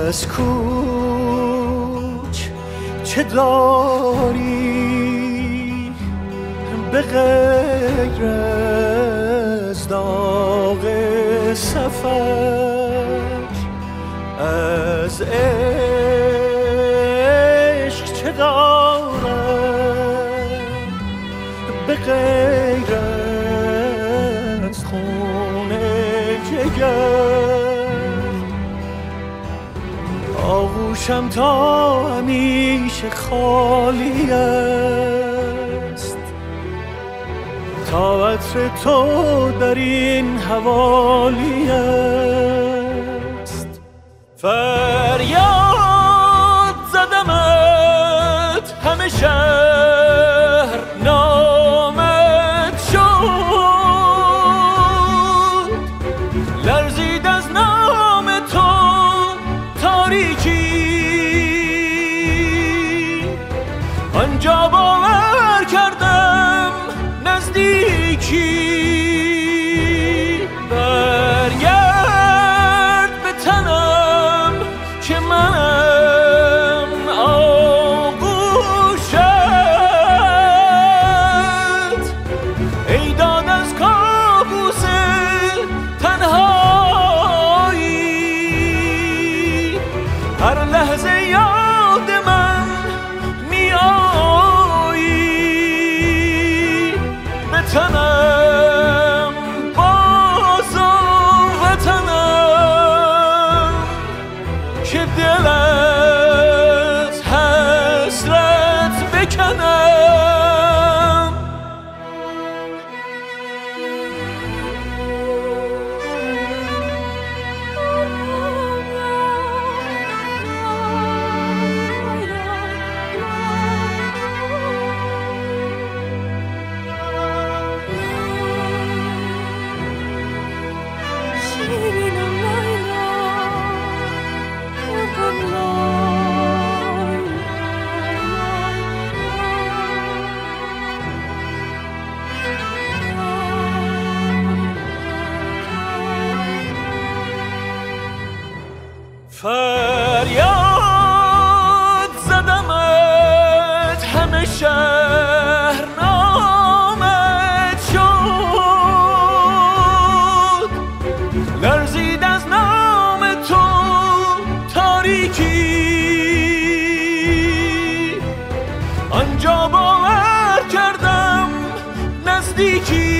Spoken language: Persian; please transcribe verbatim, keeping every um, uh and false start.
از کوچ چه داری به غیر از داغ سفر؟ از عشق چه دارم به غیر از خون جگر؟ آغوشم تا همیشه خالی است، تا عطر تو در این حوالی است. فریاد زدمت همه شهر نامت شد، لرزید از نام تو تاریکی، آنجا باور کردم نزدیکی. برگرد به تنم که منم آغوشت، ای داد از کابوس تنهایی، هر لحظه یاد من می آیی. به تنم باز و وطنم که دل از حسرت بکنم. فریاد زدمت همه شهر نامت شد، لرزید از نام تو تاریکی، آنجا باور کردم نزدیکی.